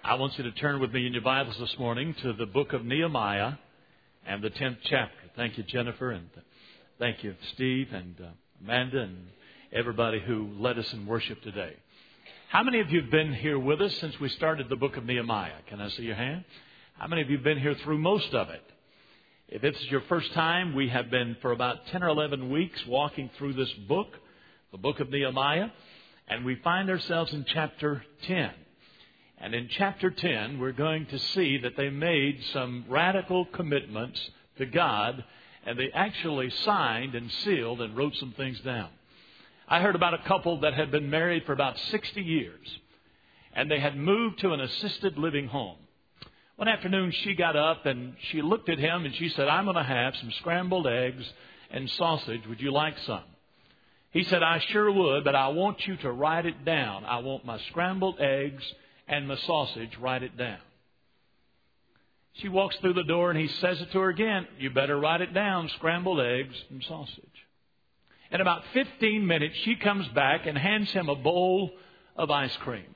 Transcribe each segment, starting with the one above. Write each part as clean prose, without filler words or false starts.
I want you to turn with me in your Bibles this morning to the book of Nehemiah and the 10th chapter. Thank you, Jennifer, and thank you, Steve and Amanda and everybody who led us in worship today. How many of you have been here with us since we started the book of Nehemiah? Can I see your hand? How many of you have been here through most of it? If this is your first time, we have been for about 10 or 11 weeks walking through this book, the book of Nehemiah, and we find ourselves in chapter 10. And in chapter 10, we're going to see that they made some radical commitments to God, and they actually signed and sealed and wrote some things down. I heard about a couple that had been married for about 60 years, and they had moved to an assisted living home. One afternoon, she got up and she looked at him and she said, "I'm going to have some scrambled eggs and sausage. Would you like some?" He said, "I sure would, but I want you to write it down. I want my scrambled eggs and my sausage, write it down." She walks through the door and he says it to her again, "You better write it down, scrambled eggs and sausage." In about 15 minutes, she comes back and hands him a bowl of ice cream.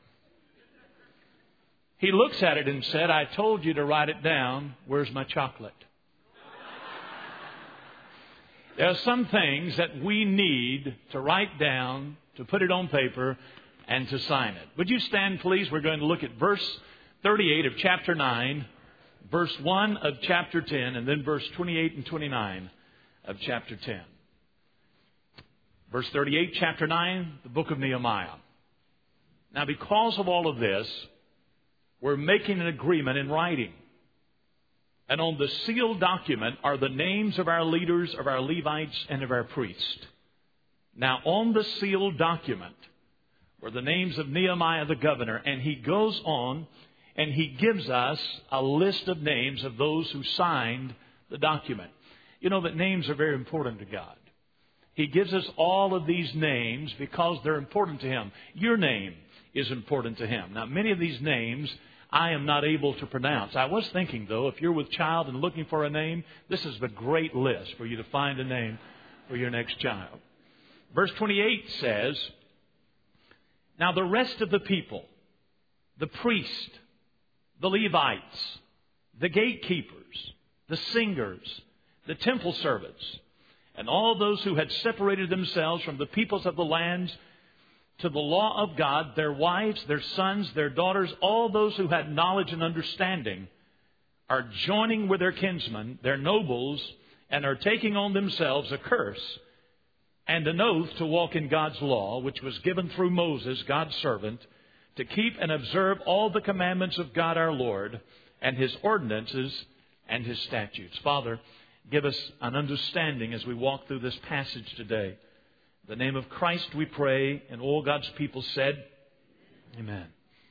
He looks at it and said, "I told you to write it down. Where's my chocolate?" There are some things that we need to write down, to put it on paper, and to sign it. Would you stand, please? We're going to look at verse 38 of chapter 9, verse 1 of chapter 10, and then verse 28 and 29 of chapter 10. Verse 38, chapter 9, the book of Nehemiah. Now, because of all of this, we're making an agreement in writing. And on the sealed document are the names of our leaders, of our Levites, and of our priests. Now, on the sealed document were the names of Nehemiah the governor, and he goes on and he gives us a list of names of those who signed the document. You know that names are very important to God. He gives us all of these names because they're important to Him. Your name is important to Him. Now, many of these names I am not able to pronounce. I was thinking, though, if you're with child and looking for a name, this is a great list for you to find a name for your next child. Verse 28 says, "Now the rest of the people, the priest, the Levites, the gatekeepers, the singers, the temple servants, and all those who had separated themselves from the peoples of the lands to the law of God, their wives, their sons, their daughters, all those who had knowledge and understanding, are joining with their kinsmen, their nobles, and are taking on themselves a curse and an oath to walk in God's law, which was given through Moses, God's servant, to keep and observe all the commandments of God our Lord, and His ordinances and His statutes." Father, give us an understanding as we walk through this passage today. In the name of Christ we pray, and all God's people said, Amen.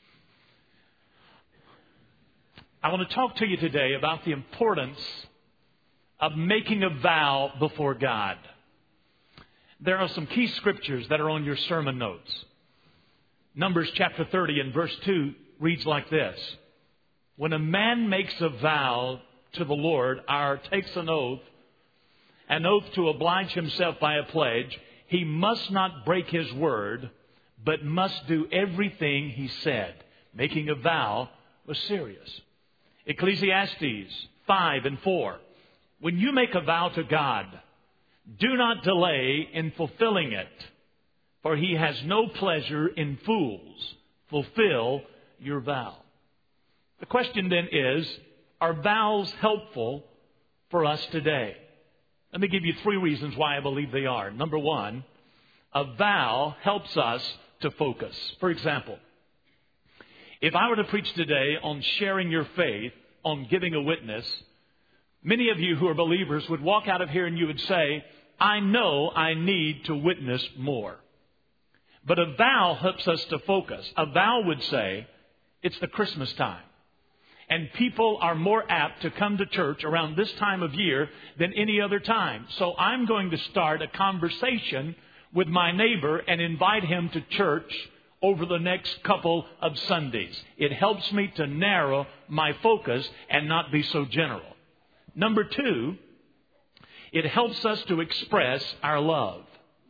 I want to talk to you today about the importance of making a vow before God. There are some key scriptures that are on your sermon notes. Numbers chapter 30 and verse 2 reads like this: "When a man makes a vow to the Lord, or takes an oath to oblige himself by a pledge, he must not break his word, but must do everything he said." Making a vow was serious. Ecclesiastes 5 and 4. "When you make a vow to God, do not delay in fulfilling it, for He has no pleasure in fools. Fulfill your vow." The question then is, are vows helpful for us today? Let me give you 3 reasons why I believe they are. Number 1, a vow helps us to focus. For example, if I were to preach today on sharing your faith, on giving a witness, many of you who are believers would walk out of here and you would say, "I know I need to witness more." But a vow helps us to focus. A vow would say, it's the Christmas time, and people are more apt to come to church around this time of year than any other time. So I'm going to start a conversation with my neighbor and invite him to church over the next couple of Sundays. It helps me to narrow my focus and not be so general. Number 2, it helps us to express our love.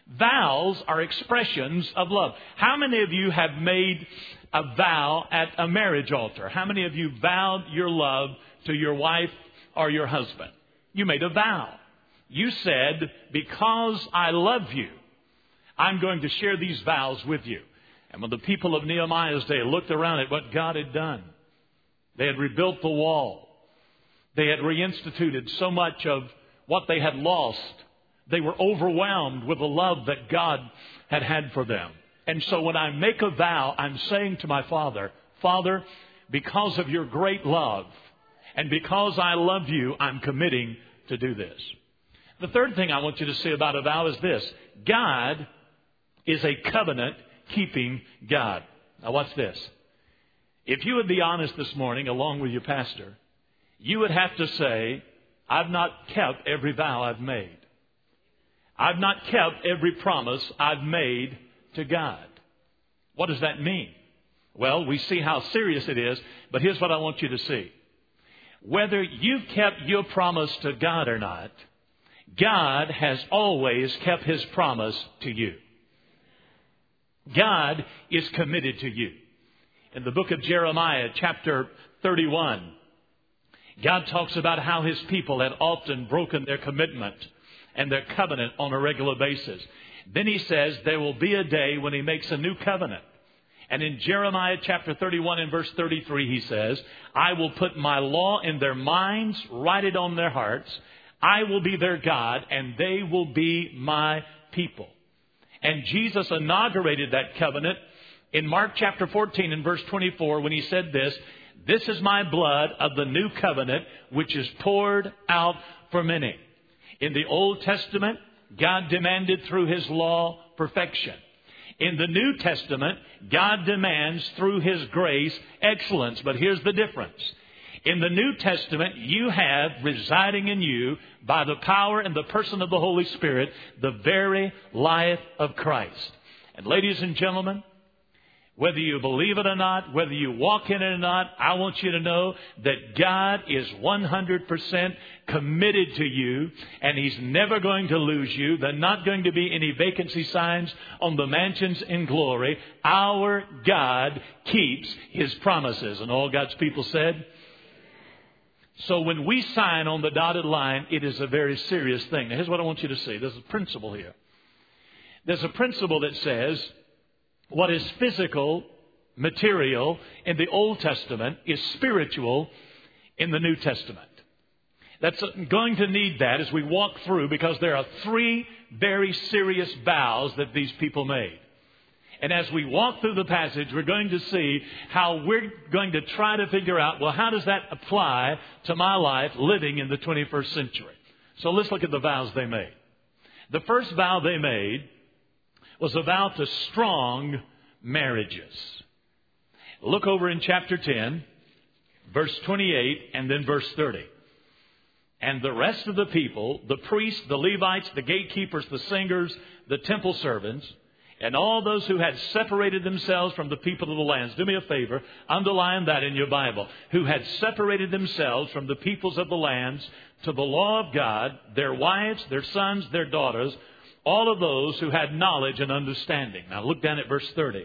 Vows are expressions of love. How many of you have made a vow at a marriage altar? How many of you vowed your love to your wife or your husband? You made a vow. You said, because I love you, I'm going to share these vows with you. And when the people of Nehemiah's day looked around at what God had done, they had rebuilt the wall. They had reinstituted so much of what they had lost. They were overwhelmed with the love that God had had for them. And so when I make a vow, I'm saying to my Father, Father, because of your great love and because I love you, I'm committing to do this. The third thing I want you to see about a vow is this. God is a covenant-keeping God. Now watch this. If you would be honest this morning, along with your pastor, you would have to say, I've not kept every vow I've made. I've not kept every promise I've made to God. What does that mean? Well, we see how serious it is, but here's what I want you to see. Whether you've kept your promise to God or not, God has always kept His promise to you. God is committed to you. In the book of Jeremiah, chapter 31, God talks about how His people had often broken their commitment and their covenant on a regular basis. Then He says there will be a day when He makes a new covenant. And in Jeremiah chapter 31 and verse 33, He says, I will put my law in their minds, write it on their hearts. I will be their God, and they will be my people. And Jesus inaugurated that covenant in Mark chapter 14 and verse 24 when He said this, this is my blood of the new covenant, which is poured out for many. In the Old Testament, God demanded through His law perfection. In the New Testament, God demands through His grace excellence. But here's the difference. In the New Testament, you have residing in you by the power and the person of the Holy Spirit, the very life of Christ. And ladies and gentlemen, whether you believe it or not, whether you walk in it or not, I want you to know that God is 100% committed to you, and He's never going to lose you. There are not going to be any vacancy signs on the mansions in glory. Our God keeps His promises. And all God's people said? So when we sign on the dotted line, it is a very serious thing. Now, here's what I want you to see. There's a principle here. There's a principle that says what is physical, material in the Old Testament is spiritual in the New Testament. That's going to need that as we walk through, because there are three very serious vows that these people made. And as we walk through the passage, we're going to see how we're going to try to figure out, well, how does that apply to my life living in the 21st century? So let's look at the vows they made. The first vow they made was a vow to strong marriages. Look over in chapter 10, verse 28, and then verse 30. And the rest of the people, the priests, the Levites, the gatekeepers, the singers, the temple servants, and all those who had separated themselves from the people of the lands. Do me a favor, underline that in your Bible. Who had separated themselves from the peoples of the lands to the law of God, their wives, their sons, their daughters, all of those who had knowledge and understanding. Now look down at verse 30.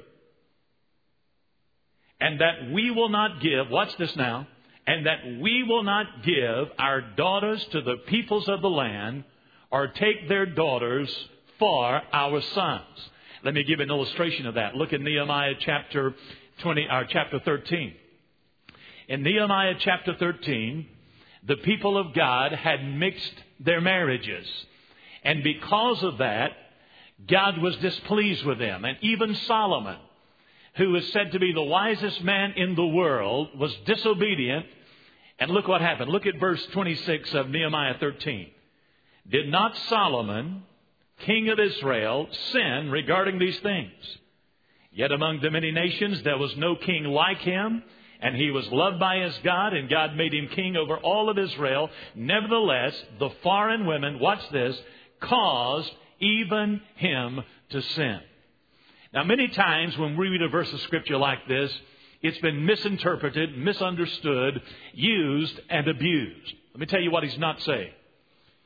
And that we will not give, watch this now, and that we will not give our daughters to the peoples of the land, or take their daughters for our sons. Let me give an illustration of that. Look at Nehemiah chapter 13. In Nehemiah chapter 13, the people of God had mixed their marriages. And because of that, God was displeased with them. And even Solomon, who is said to be the wisest man in the world, was disobedient. And look what happened. Look at verse 26 of Nehemiah 13. Did not Solomon, king of Israel, sin regarding these things? Yet among the many nations there was no king like him, and he was loved by his God, and God made him king over all of Israel. Nevertheless, the foreign women, watch this, caused even him to sin. Now, many times when we read a verse of Scripture like this, it's been misinterpreted, misunderstood, used, and abused. Let me tell you what he's not saying.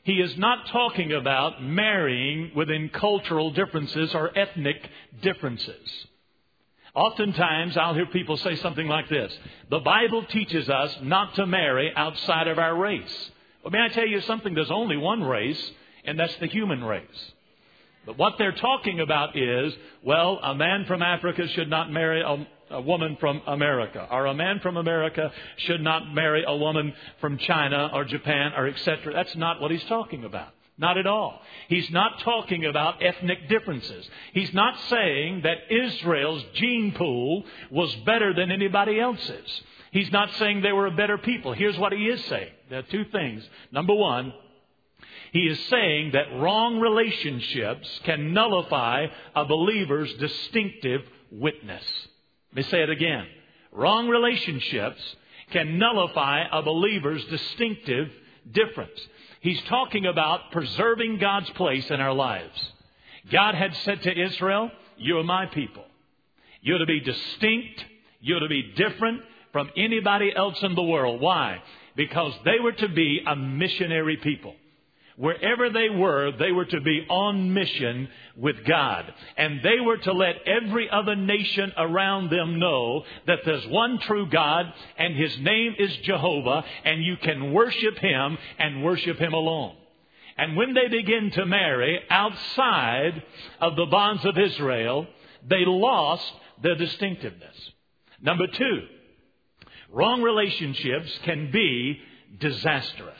He is not talking about marrying within cultural differences or ethnic differences. Oftentimes, I'll hear people say something like this: the Bible teaches us not to marry outside of our race. Well, may I tell you something? There's only one race, and that's the human race. But what they're talking about is, well, a man from Africa should not marry a woman from America, or a man from America should not marry a woman from China or Japan or etc. That's not what he's talking about. Not at all. He's not talking about ethnic differences. He's not saying that Israel's gene pool was better than anybody else's. He's not saying they were a better people. Here's what he is saying. There are two things. Number one, he is saying that wrong relationships can nullify a believer's distinctive witness. Let me say it again. Wrong relationships can nullify a believer's distinctive difference. He's talking about preserving God's place in our lives. God had said to Israel, "You're my people. You're to be distinct. You're to be different from anybody else in the world." Why? Because they were to be a missionary people. Wherever they were to be on mission with God. And they were to let every other nation around them know that there's one true God, and His name is Jehovah, and you can worship Him and worship Him alone. And when they begin to marry outside of the bonds of Israel, they lost their distinctiveness. Number two, wrong relationships can be disastrous.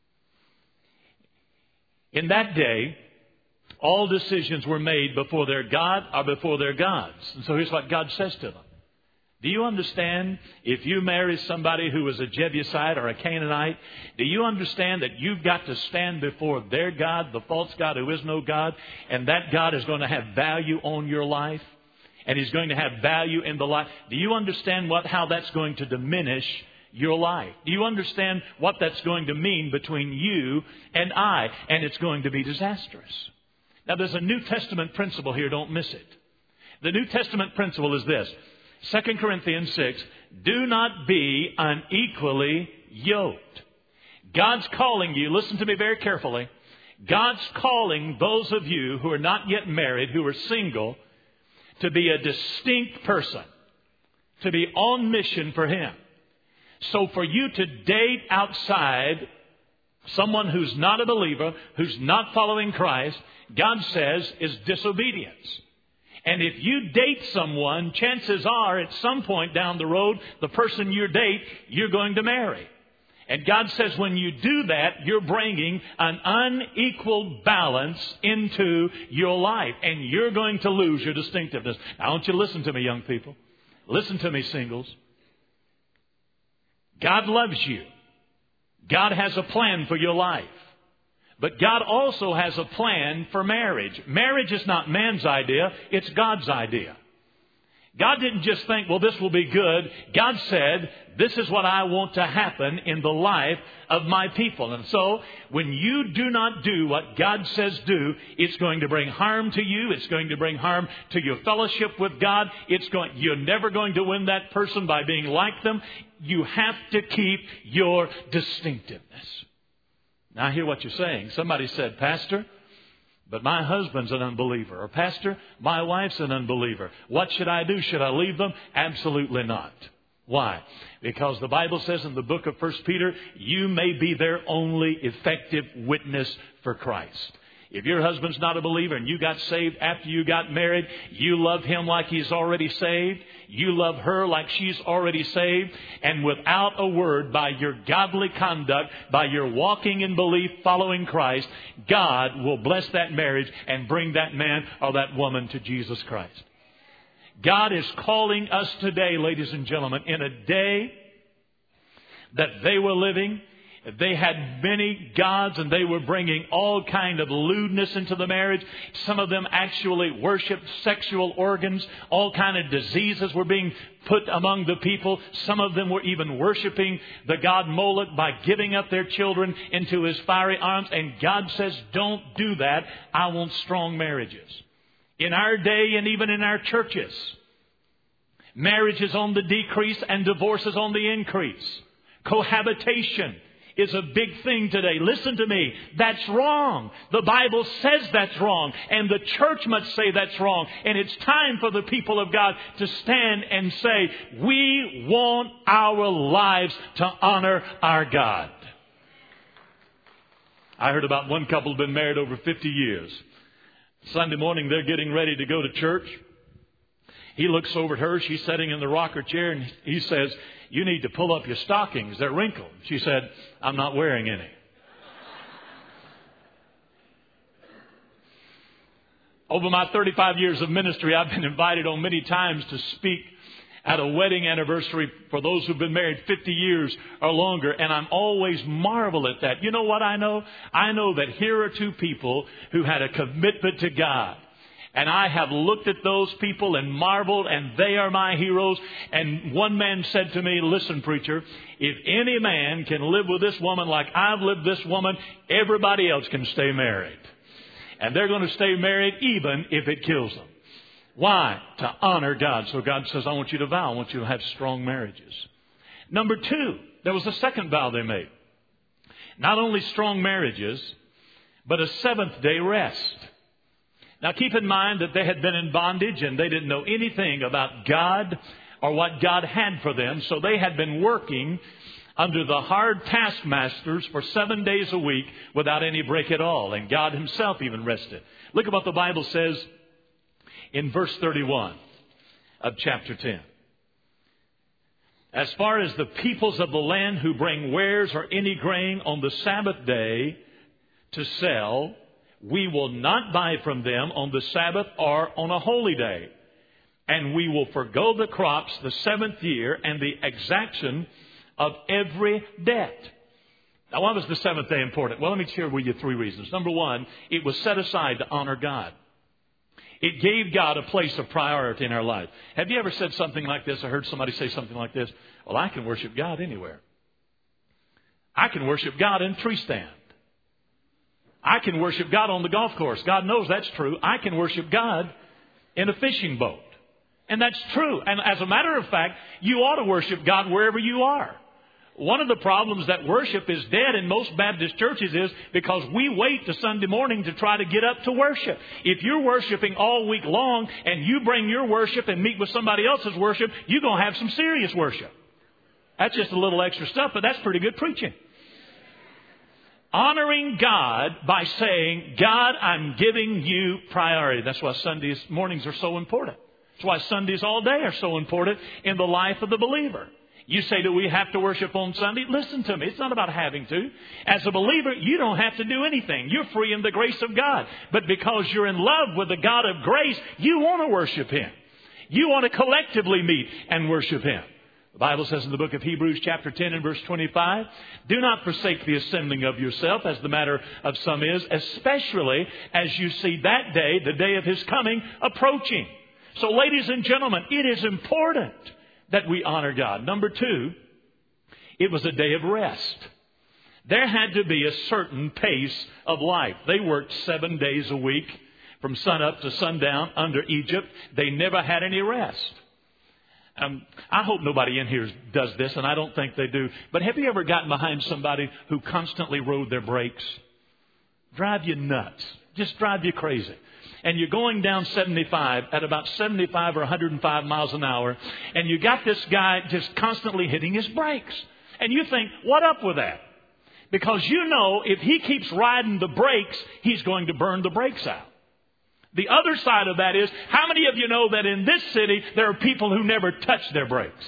In that day, all decisions were made before their God or before their gods. And so here's what God says to them. Do you understand, if you marry somebody who is a Jebusite or a Canaanite, do you understand that you've got to stand before their God, the false God who is no God, and that God is going to have value on your life, and He's going to have value in the life? Do you understand how that's going to diminish your life? Do you understand what that's going to mean between you and I? And it's going to be disastrous. Now, there's a New Testament principle here. Don't miss it. The New Testament principle is this. 2 Corinthians 6, do not be unequally yoked. God's calling you, listen to me very carefully. God's calling those of you who are not yet married, who are single, to be a distinct person, to be on mission for Him. So for you to date outside someone who's not a believer, who's not following Christ, God says is disobedience. And if you date someone, chances are at some point down the road, the person you date, you're going to marry. And God says when you do that, you're bringing an unequal balance into your life. And you're going to lose your distinctiveness. Now, I want you to listen to me, young people. Listen to me, singles. God loves you. God has a plan for your life. But God also has a plan for marriage. Marriage is not man's idea, it's God's idea. God didn't just think, well, this will be good. God said, this is what I want to happen in the life of my people. And so, when you do not do what God says do, it's going to bring harm to you. It's going to bring harm to your fellowship with God. You're never going to win that person by being like them. You have to keep your distinctiveness. Now, I hear what you're saying. Somebody said, Pastor, but my husband's an unbeliever. Or, Pastor, my wife's an unbeliever. What should I do? Should I leave them? Absolutely not. Why? Because the Bible says in the book of 1 Peter, you may be their only effective witness for Christ. If your husband's not a believer and you got saved after you got married, you love him like he's already saved. You love her like she's already saved. And without a word, by your godly conduct, by your walking in belief, following Christ, God will bless that marriage and bring that man or that woman to Jesus Christ. God is calling us today, ladies and gentlemen, in a day that they were living. They had many gods and they were bringing all kind of lewdness into the marriage. Some of them actually worshiped sexual organs. All kind of diseases were being put among the people. Some of them were even worshiping the god Moloch by giving up their children into his fiery arms. And God says, don't do that. I want strong marriages. In our day and even in our churches, marriage is on the decrease and divorce is on the increase. Cohabitation is a big thing today. Listen to me. That's wrong. The Bible says that's wrong. And the church must say that's wrong. And it's time for the people of God to stand and say, we want our lives to honor our God. I heard about one couple who'd been married over 50 years. Sunday morning, they're getting ready to go to church. He looks over at her. She's sitting in the rocker chair, and he says, you need to pull up your stockings. They're wrinkled. She said, I'm not wearing any. Over my 35 years of ministry, I've been invited on many times to speak at a wedding anniversary for those who've been married 50 years or longer. And I'm always marvel at that. You know what I know? I know that here are two people who had a commitment to God. And I have looked at those people and marveled, and they are my heroes. And one man said to me, listen, preacher, if any man can live with this woman like I've lived this woman, everybody else can stay married. And they're going to stay married even if it kills them. Why? To honor God. So God says, I want you to vow. I want you to have strong marriages. Number two, there was a second vow they made. Not only strong marriages, but a seventh-day rest. Now keep in mind that they had been in bondage and they didn't know anything about God or what God had for them. So they had been working under the hard taskmasters for 7 days a week without any break at all. And God himself even rested. Look at what the Bible says in verse 31 of chapter 10. As far as the peoples of the land who bring wares or any grain on the Sabbath day to sell, we will not buy from them on the Sabbath or on a holy day. And we will forgo the crops the seventh year and the exaction of every debt. Now, why was the seventh day important? Well, let me share with you three reasons. Number one, it was set aside to honor God. It gave God a place of priority in our life. Have you ever said something like this? I heard somebody say something like this. Well, I can worship God anywhere. I can worship God in a tree stand. I can worship God on the golf course. God knows that's true. I can worship God in a fishing boat. And that's true. And as a matter of fact, you ought to worship God wherever you are. One of the problems that worship is dead in most Baptist churches is because we wait to Sunday morning to try to get up to worship. If you're worshiping all week long and you bring your worship and meet with somebody else's worship, you're going to have some serious worship. That's just a little extra stuff, but that's pretty good preaching. Honoring God by saying, God, I'm giving you priority. That's why Sundays mornings are so important. That's why Sundays all day are so important in the life of the believer. You say, do we have to worship on Sunday? Listen to me. It's not about having to. As a believer, you don't have to do anything. You're free in the grace of God. But because you're in love with the God of grace, you want to worship Him. You want to collectively meet and worship Him. The Bible says in the book of Hebrews chapter 10 and verse 25, do not forsake the assembling of yourself as the matter of some is, especially as you see that day, the day of His coming, approaching. So ladies and gentlemen, it is important that we honor God. Number two, it was a day of rest. There had to be a certain pace of life. They worked 7 days a week from sunup to sundown under Egypt. They never had any rest. I hope nobody in here does this, and I don't think they do. But have you ever gotten behind somebody who constantly rode their brakes? Drive you nuts. Just drive you crazy. And you're going down 75 at about 75 or 105 miles an hour, and you got this guy just constantly hitting his brakes. And you think, what up with that? Because you know if he keeps riding the brakes, he's going to burn the brakes out. The other side of that is, how many of you know that in this city there are people who never touch their brakes?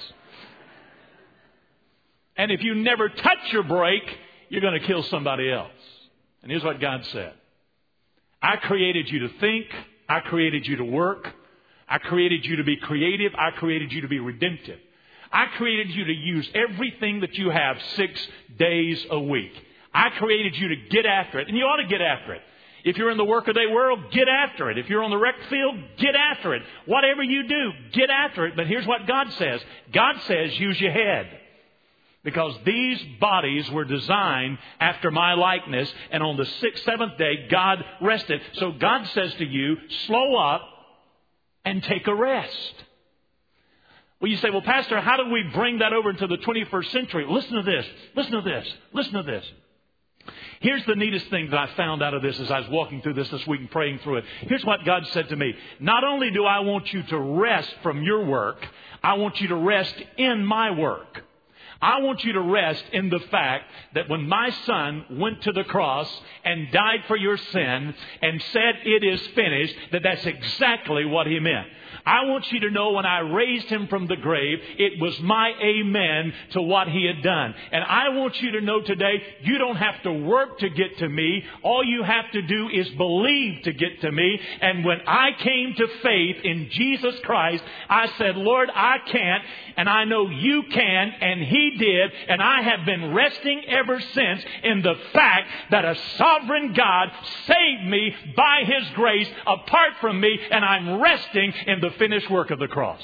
And if you never touch your brake, you're going to kill somebody else. And here's what God said. I created you to think. I created you to work. I created you to be creative. I created you to be redemptive. I created you to use everything that you have 6 days a week. I created you to get after it. And you ought to get after it. If you're in the workaday world, get after it. If you're on the rec field, get after it. Whatever you do, get after it. But here's what God says. God says, use your head. Because these bodies were designed after my likeness. And on the 7th day, God rested. So God says to you, slow up and take a rest. Well, you say, well, Pastor, how do we bring that over into the 21st century? Listen to this. Listen to this. Listen to this. Here's the neatest thing that I found out of this as I was walking through this week and praying through it. Here's what God said to me. Not only do I want you to rest from your work, I want you to rest in my work. I want you to rest in the fact that when my son went to the cross and died for your sin and said it is finished, that's exactly what he meant. I want you to know when I raised him from the grave, it was my amen to what he had done. And I want you to know today, you don't have to work to get to me. All you have to do is believe to get to me. And when I came to faith in Jesus Christ, I said, Lord, I can't, and I know you can, and he did. And I have been resting ever since in the fact that a sovereign God saved me by his grace apart from me, and I'm resting in the finished work of the cross.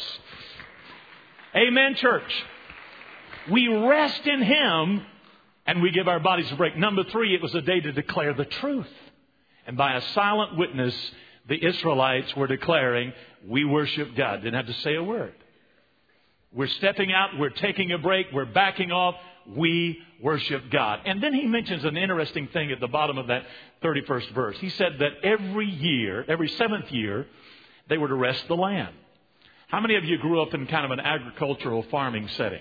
Amen, church. We rest in him and we give our bodies a break. Number 3, it was a day to declare the truth. And by a silent witness, the Israelites were declaring, we worship God. Didn't have to say a word. We're stepping out. We're taking a break. We're backing off. We worship God. And then he mentions an interesting thing at the bottom of that 31st verse. He said that every year, every 7th year, they were to rest the land. How many of you grew up in kind of an agricultural farming setting?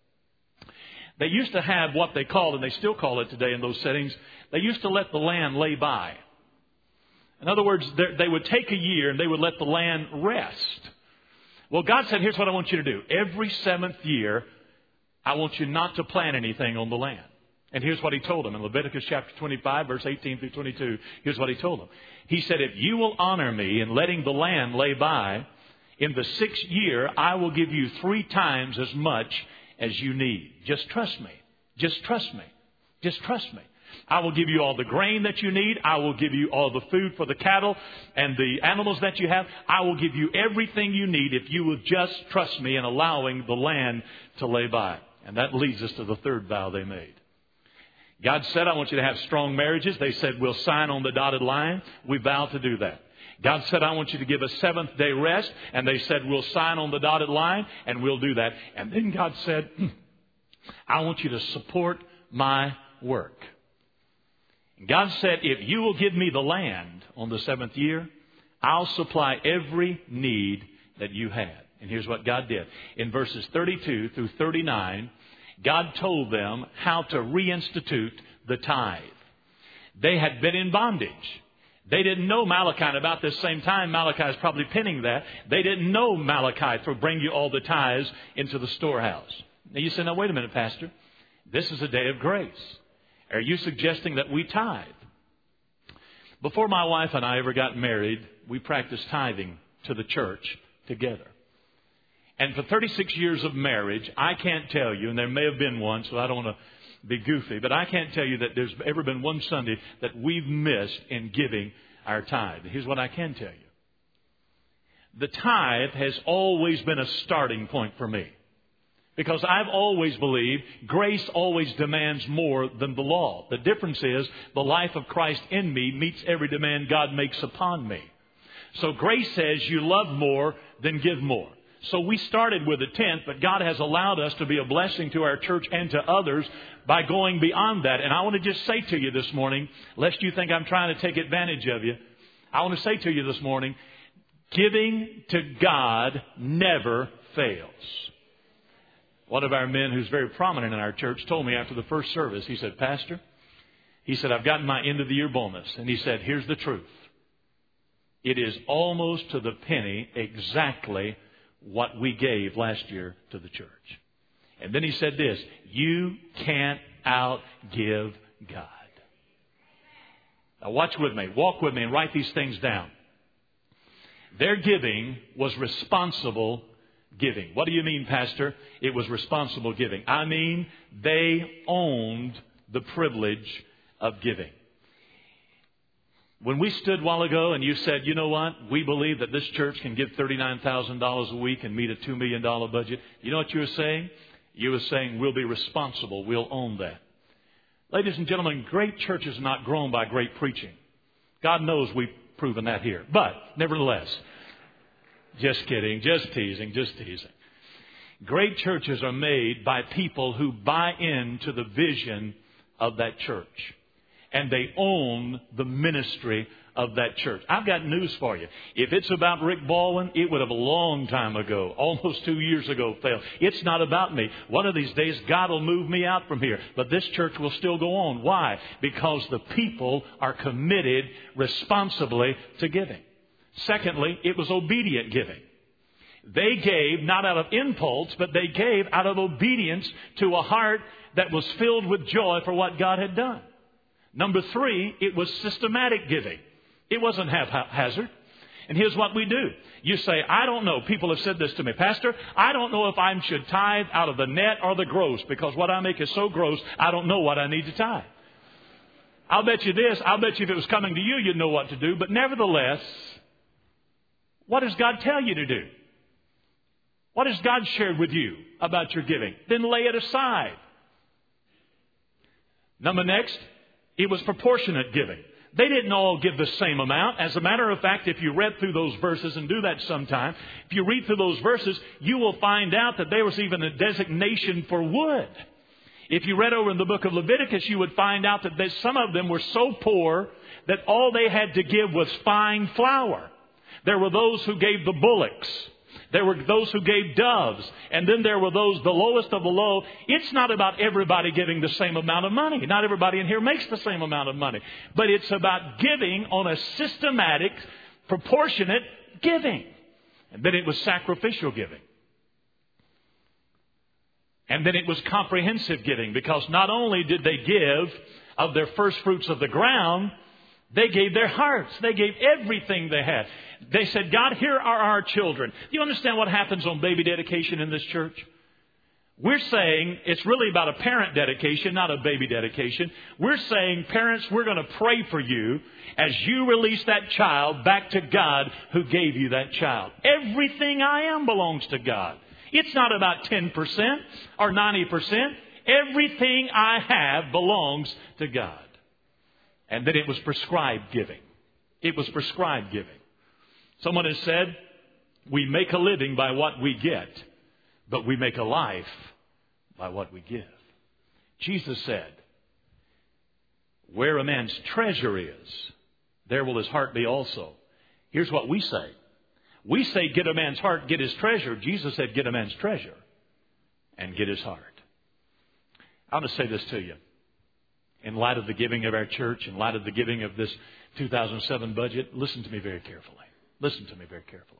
They used to have what they called, and they still call it today in those settings, they used to let the land lay by. In other words, they would take a year and they would let the land rest. Well, God said, here's what I want you to do. Every 7th year, I want you not to plant anything on the land. And here's what he told them in Leviticus chapter 25, verse 18 through 22. Here's what he told them. He said, if you will honor me in letting the land lay by, in the 6th year, I will give you 3 times as much as you need. Just trust me. Just trust me. Just trust me. I will give you all the grain that you need. I will give you all the food for the cattle and the animals that you have. I will give you everything you need if you will just trust me in allowing the land to lay by. And that leads us to the 3rd vow they made. God said, I want you to have strong marriages. They said, we'll sign on the dotted line. We vow to do that. God said, I want you to give a 7th day rest. And they said, we'll sign on the dotted line, and we'll do that. And then God said, I want you to support my work. And God said, if you will give me the land on the 7th year, I'll supply every need that you had. And here's what God did. In verses 32 through 39, God told them how to reinstitute the tithe. They had been in bondage. They didn't know Malachi. And about this same time, Malachi is probably penning that. They didn't know Malachi to bring you all the tithes into the storehouse. Now you say, now wait a minute, Pastor. This is a day of grace. Are you suggesting that we tithe? Before my wife and I ever got married, we practiced tithing to the church together. And for 36 years of marriage, I can't tell you, and there may have been one, so I don't want to be goofy, but I can't tell you that there's ever been one Sunday that we've missed in giving our tithe. Here's what I can tell you. The tithe has always been a starting point for me. Because I've always believed grace always demands more than the law. The difference is the life of Christ in me meets every demand God makes upon me. So grace says you love more than give more. So we started with a 10th, but God has allowed us to be a blessing to our church and to others by going beyond that. And I want to just say to you this morning, lest you think I'm trying to take advantage of you, I want to say to you this morning, giving to God never fails. One of our men who's very prominent in our church told me after the first service, he said, Pastor, he said, I've gotten my end of the year bonus. And he said, here's the truth. It is almost to the penny exactly what we gave last year to the church. And then he said this, you can't outgive God. Now watch with me, walk with me and write these things down. Their giving was responsible giving. What do you mean, Pastor? It was responsible giving. I mean, they owned the privilege of giving. When we stood a while ago and you said, you know what? We believe that this church can give $39,000 a week and meet a $2 million budget. You know what you were saying? You were saying we'll be responsible. We'll own that. Ladies and gentlemen, great churches are not grown by great preaching. God knows we've proven that here. But nevertheless, just kidding, just teasing, just teasing. Great churches are made by people who buy into the vision of that church. And they own the ministry of that church. I've got news for you. If it's about Rick Baldwin, it would have a long time ago, almost 2 years ago, failed. It's not about me. One of these days, God will move me out from here. But this church will still go on. Why? Because the people are committed responsibly to giving. Secondly, it was obedient giving. They gave not out of impulse, but they gave out of obedience to a heart that was filled with joy for what God had done. Number 3, it was systematic giving. It wasn't haphazard. And here's what we do. You say, I don't know. People have said this to me. Pastor, I don't know if I should tithe out of the net or the gross, because what I make is so gross, I don't know what I need to tithe. I'll bet you this. I'll bet you if it was coming to you, you'd know what to do. But nevertheless, what does God tell you to do? What has God shared with you about your giving? Then lay it aside. Next, it was proportionate giving. They didn't all give the same amount. As a matter of fact, if you read through those verses, and do that sometime, if you read through those verses, you will find out that there was even a designation for wood. If you read over in the book of Leviticus, you would find out that some of them were so poor that all they had to give was fine flour. There were those who gave the bullocks. There were those who gave doves. And then there were those, the lowest of the low. It's not about everybody giving the same amount of money. Not everybody in here makes the same amount of money. But it's about giving on a systematic, proportionate giving. And then it was sacrificial giving. And then it was comprehensive giving. Because not only did they give of their first fruits of the ground, they gave their hearts. They gave everything they had. They said, God, here are our children. Do you understand what happens on baby dedication in this church? We're saying it's really about a parent dedication, not a baby dedication. We're saying, parents, we're going to pray for you as you release that child back to God who gave you that child. Everything I am belongs to God. It's not about 10% or 90%. Everything I have belongs to God. And then it was prescribed giving. It was prescribed giving. Someone has said, we make a living by what we get, but we make a life by what we give. Jesus said, where a man's treasure is, there will his heart be also. Here's what we say. We say, get a man's heart, get his treasure. Jesus said, get a man's treasure and get his heart. I want to say this to you. In light of the giving of our church, in light of the giving of this 2007 budget, listen to me very carefully. Listen to me very carefully.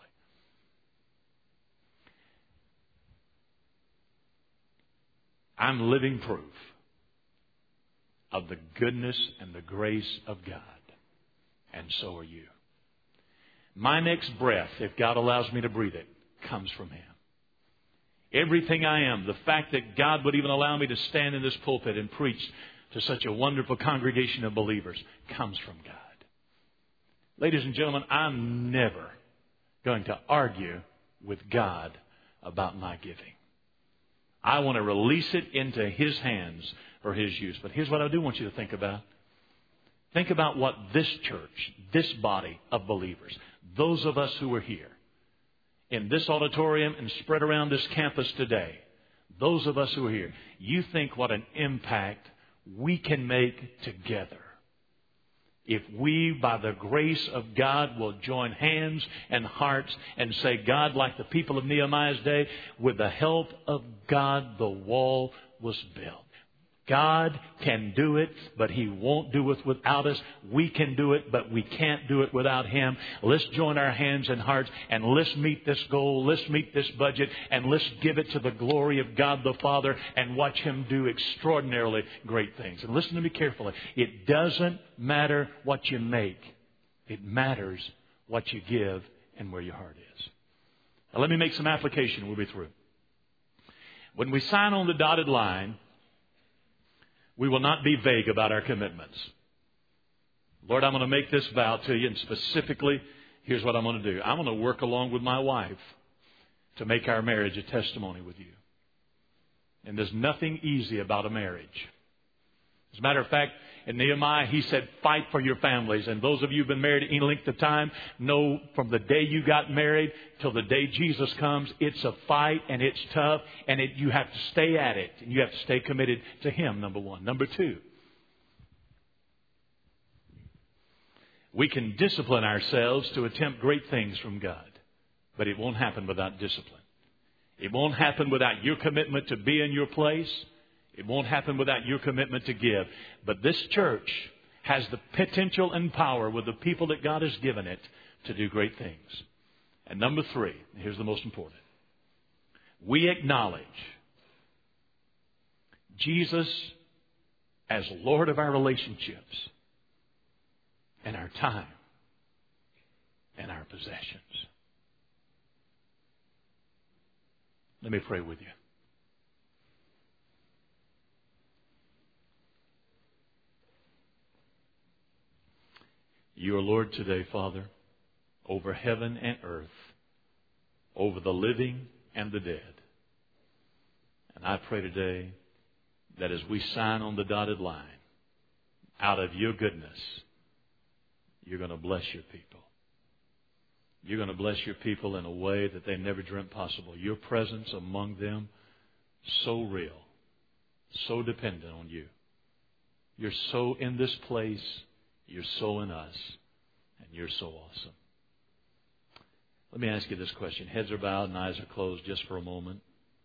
I'm living proof of the goodness and the grace of God. And so are you. My next breath, if God allows me to breathe it, comes from Him. Everything I am, the fact that God would even allow me to stand in this pulpit and preach to such a wonderful congregation of believers, comes from God. Ladies and gentlemen, I'm never going to argue with God about my giving. I want to release it into His hands for His use. But here's what I do want you to think about. Think about what this church, this body of believers, those of us who are here in this auditorium and spread around this campus today, those of us who are here, you think what an impact we can make together if we, by the grace of God, will join hands and hearts and say, God, like the people of Nehemiah's day, with the help of God, the wall was built. God can do it, but He won't do it without us. We can do it, but we can't do it without Him. Let's join our hands and hearts, and let's meet this goal. Let's meet this budget, and let's give it to the glory of God the Father and watch Him do extraordinarily great things. And listen to me carefully. It doesn't matter what you make. It matters what you give and where your heart is. Now, let me make some application. We'll be through. When we sign on the dotted line, we will not be vague about our commitments. Lord, I'm going to make this vow to you, and specifically, here's what I'm going to do. I'm going to work along with my wife to make our marriage a testimony with you. And there's nothing easy about a marriage. As a matter of fact, in Nehemiah, he said, fight for your families. And those of you who've been married any length of time know from the day you got married till the day Jesus comes, it's a fight and it's tough. And you have to stay at it. And you have to stay committed to Him, number one. Number two, we can discipline ourselves to attempt great things from God. But it won't happen without discipline. It won't happen without your commitment to be in your place. It won't happen without your commitment to give. But this church has the potential and power with the people that God has given it to do great things. And number three, here's the most important. We acknowledge Jesus as Lord of our relationships and our time and our possessions. Let me pray with you. You are Lord today, Father, over heaven and earth, over the living and the dead. And I pray today that as we sign on the dotted line, out of your goodness, you're going to bless your people. You're going to bless your people in a way that they never dreamt possible. Your presence among them, so real, so dependent on you. You're so in this place. You're so in us. And you're so awesome. Let me ask you this question. Heads are bowed and eyes are closed just for a moment.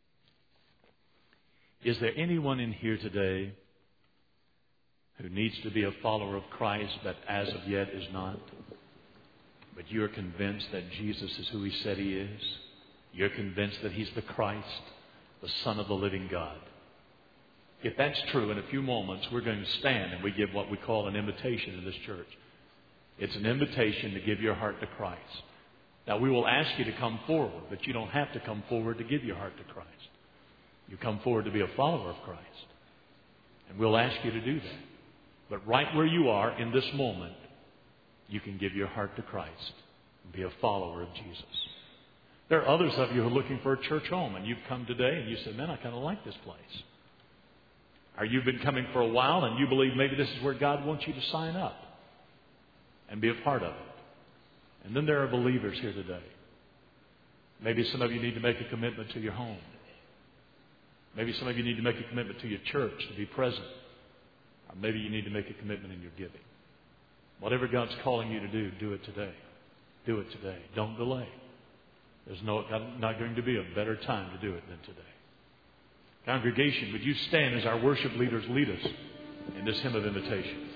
Is there anyone in here today who needs to be a follower of Christ but as of yet is not? But you're convinced that Jesus is who He said He is. You're convinced that He's the Christ, the Son of the living God. If that's true, in a few moments, we're going to stand and we give what we call an invitation in this church. It's an invitation to give your heart to Christ. Now, we will ask you to come forward, but you don't have to come forward to give your heart to Christ. You come forward to be a follower of Christ. And we'll ask you to do that. But right where you are in this moment, you can give your heart to Christ and be a follower of Jesus. There are others of you who are looking for a church home, and you've come today and you said, man, I kind of like this place. Or you've been coming for a while and you believe maybe this is where God wants you to sign up and be a part of it. And then there are believers here today. Maybe some of you need to make a commitment to your home. Maybe some of you need to make a commitment to your church to be present. Or maybe you need to make a commitment in your giving. Whatever God's calling you to do, do it today. Do it today. Don't delay. There's not going to be a better time to do it than today. Congregation, would you stand as our worship leaders lead us in this hymn of invitation?